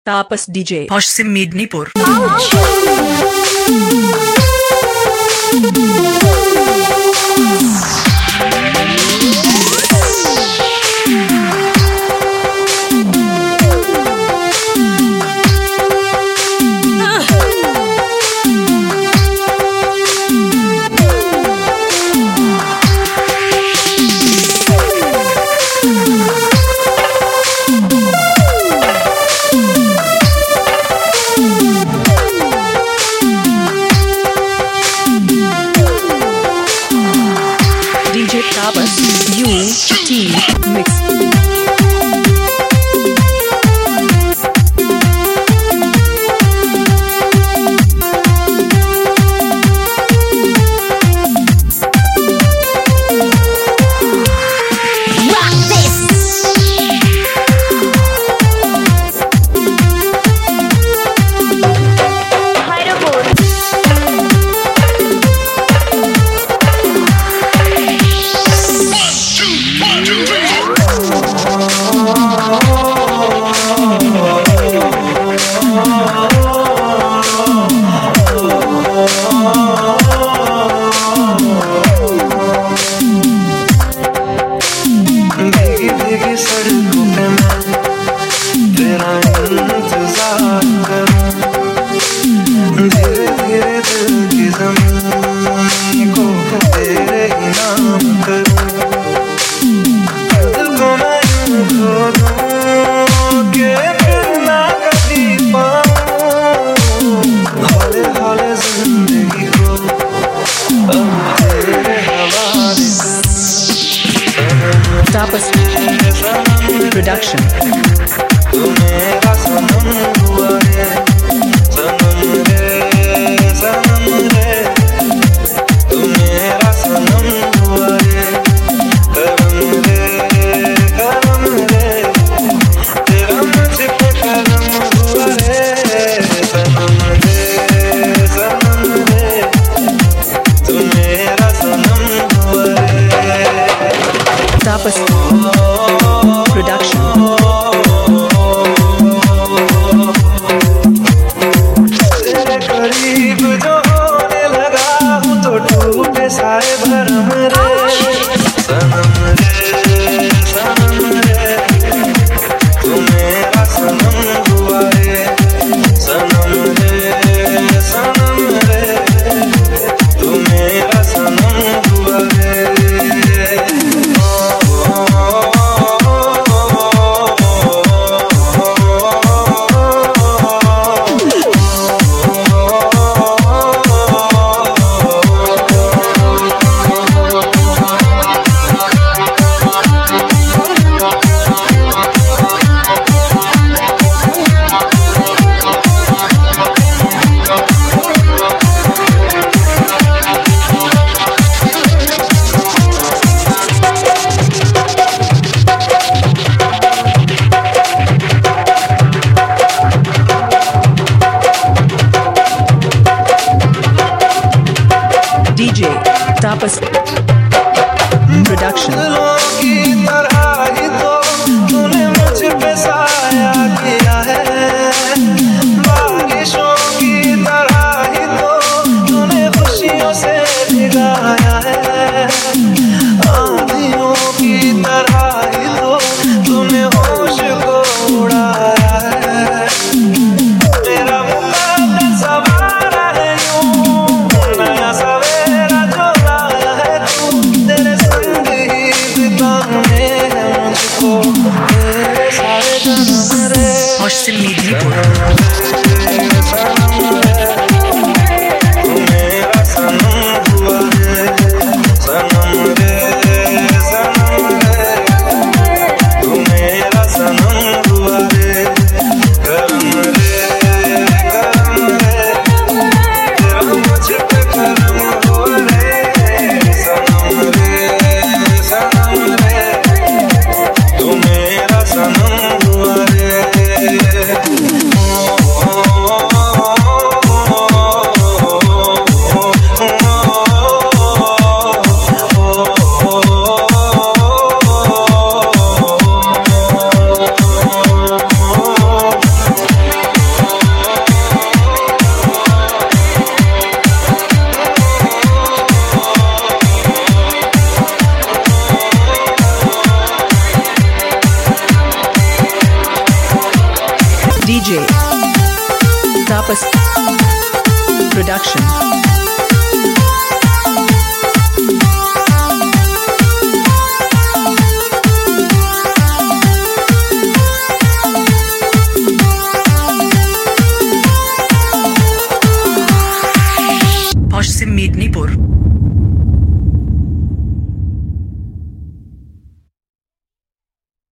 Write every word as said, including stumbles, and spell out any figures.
Tapas D J Hoshsim Mednipur. D J Tapas U T Mix. Tapas Production. Tapas Production. तेरे करीब जो होने लगा हूँ तो टूटे सारे भरम रे सनम रे सनम रे तू मेरा सनम हुआ रे सनम रे सनम रे तू मेरा सनम हुआ रे D J Tapas Production. की तरह ही तो तूने मुझ पे साया किया है बारिशों की तरह ही तो तूने खुशियों से भिगाया है आंधियों की तरह ही तो तूने होश को उड़ाया है मेरा मुकाबला सवारा है यूं नया सवेरा जो लाया है तू तेरे संग ही बिताने हैं मुझको तेरे सारे जन्म रे Hoshsim Mednipur. तू मेरा सनम हुआ रे सनम रे सनम रे तू मेरा सनम हुआ रे करम रे करम रे तेरा मुझ पे करम हुआ रे सनम रे सनम रे तू मेरा सनम हुआ रे ओ, ओ, ओ, ओ, Tapas Production.